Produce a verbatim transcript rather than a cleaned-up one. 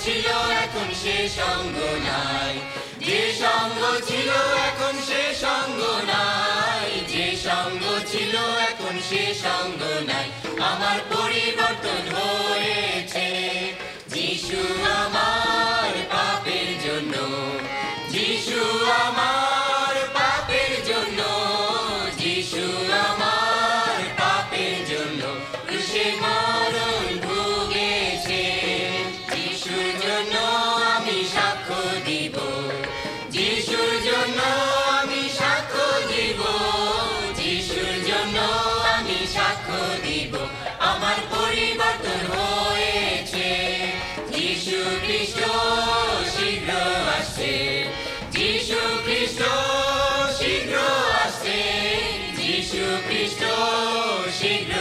ছিল এখন সে সঙ্গ নাই, যে সঙ্গ ছিল এখন সে সঙ্গ নাই, যে সঙ্গ ছিল এখন সে সঙ্গ নাই। আমার পরিবর্তন হয়েছে যিশু আমার পাপের জন্য, যিশু আমার পাপের জন্য, যিশু আমার পাপের জন্য ক্রুশে মরণ ভুগেছে। যিশুর জন্য আমি সাক্ষ্য দিব, যিশুর জন্য আমি সাক্ষ্য দিব, যিশুর জন্য আমি সাক্ষ্য দিব। আমার পরিবর্তন হয়েছে, যিশু খ্রিস্ট শীঘ্র আসছে, যিশু খ্রিস্ট শীঘ্র আসছে, যিশু খ্রিস্ট শীঘ্র